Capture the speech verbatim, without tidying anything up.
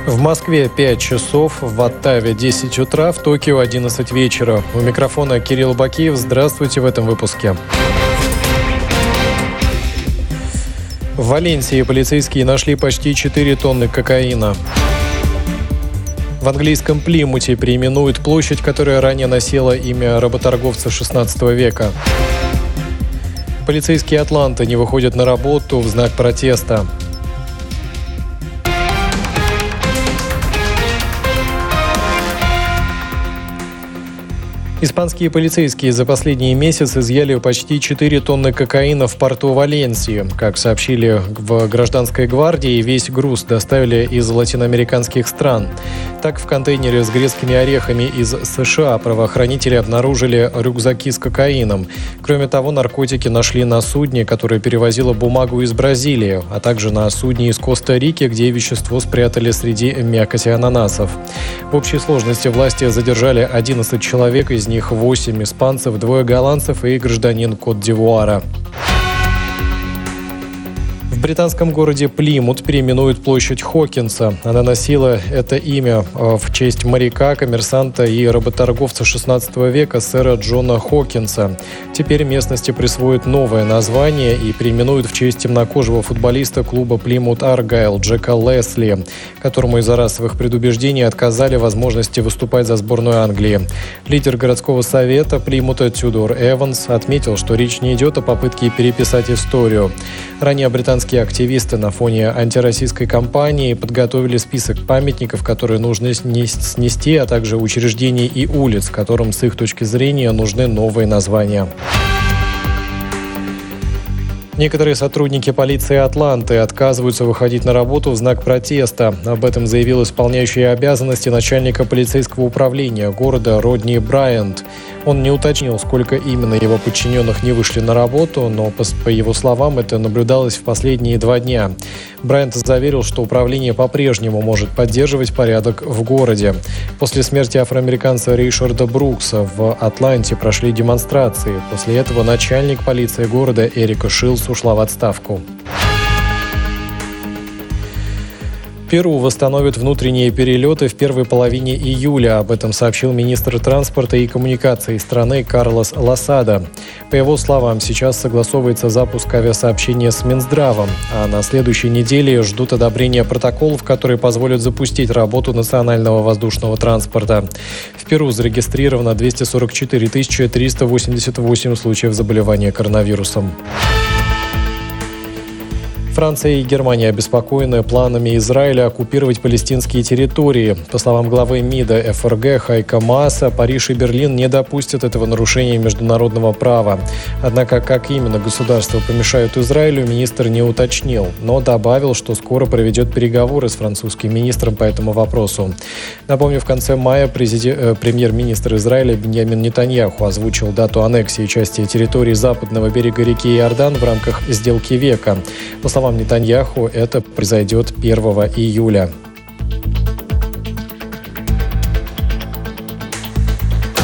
В Москве пять часов, в Оттаве десять утра, в Токио одиннадцать вечера. У микрофона Кирилл Бакиев. Здравствуйте в этом выпуске. В Валенсии полицейские нашли почти четыре тонны кокаина. В английском Плимуте переименуют площадь, которая ранее носила имя работорговца шестнадцатого века. Полицейские Атланты не выходят на работу в знак протеста. Испанские полицейские за последние месяцы изъяли почти четыре тонны кокаина в порту Валенсии. Как сообщили в Гражданской гвардии, весь груз доставили из латиноамериканских стран. Так, в контейнере с грецкими орехами из США правоохранители обнаружили рюкзаки с кокаином. Кроме того, наркотики нашли на судне, которое перевозило бумагу из Бразилии, а также на судне из Коста-Рики, где вещество спрятали среди мякоти ананасов. В общей сложности власти задержали одиннадцать человек, из них восемь испанцев, двое голландцев и гражданин Кот-д'Ивуара. В британском городе Плимут переименуют площадь Хокинса. Она носила это имя в честь моряка, коммерсанта и работорговца шестнадцатого века сэра Джона Хокинса. Теперь местности присвоят новое название и переименуют в честь темнокожего футболиста клуба Плимут Аргайл Джека Лесли, которому из-за расовых предубеждений отказали возможности выступать за сборную Англии. Лидер городского совета Плимута Тюдор Эванс отметил, что речь не идет о попытке переписать историю. Ранее британские активисты на фоне антироссийской кампании подготовили список памятников, которые нужно снести, а также учреждений и улиц, которым с их точки зрения нужны новые названия. Некоторые сотрудники полиции Атланты отказываются выходить на работу в знак протеста. Об этом заявил исполняющий обязанности начальника полицейского управления города Родни Брайант. Он не уточнил, сколько именно его подчиненных не вышли на работу, но, по его словам, это наблюдалось в последние два дня. Брайант заверил, что управление по-прежнему может поддерживать порядок в городе. После смерти афроамериканца Рейшарда Брукса в Атланте прошли демонстрации. После этого начальник полиции города Эрика Шилс ушла в отставку. Перу восстановят внутренние перелеты в первой половине июля. Об этом сообщил министр транспорта и коммуникаций страны Карлос Лосада. По его словам, сейчас согласовывается запуск авиасообщения с Минздравом, а на следующей неделе ждут одобрения протоколов, которые позволят запустить работу национального воздушного транспорта. В Перу зарегистрировано двести сорок четыре тысячи триста восемьдесят восемь случаев заболевания коронавирусом. Франция и Германия обеспокоены планами Израиля оккупировать палестинские территории. По словам главы МИДа эф эр гэ Хайка Мааса, Париж и Берлин не допустят этого нарушения международного права. Однако, как именно государства помешают Израилю, министр не уточнил, но добавил, что скоро проведет переговоры с французским министром по этому вопросу. Напомню, в конце мая президент, э, премьер-министр Израиля Биньямин Нетаньяху озвучил дату аннексии части территории западного берега реки Иордан в рамках сделки века. По словам Нетаньяху, это произойдет первого июля.